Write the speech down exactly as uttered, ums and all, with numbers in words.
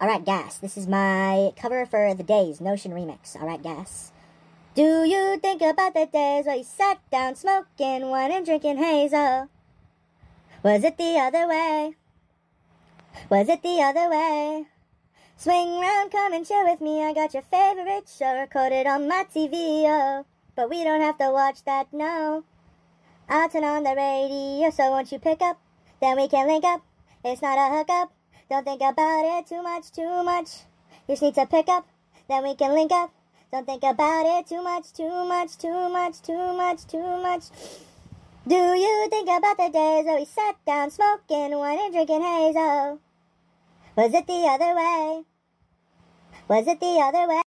Alright, Gas, this is my cover for The Days Notion remix. Alright, Gas. Do you think about the days where you sat down smoking wine and drinking hazel? Was it the other way? Was it the other way? Swing round, come and chill with me. I got your favorite show recorded on my T V, oh. But we don't have to watch that, no. I'll turn on the radio, so won't you pick up? Then we can link up. It's not a hookup. Don't think about it too much, too much. You just need to pick up. Then we can link up. Don't think about it too much, too much, too much, too much, too much. Do you think about the days where we sat down smoking wine and drinking hazel? Was it the other way? Was it the other way?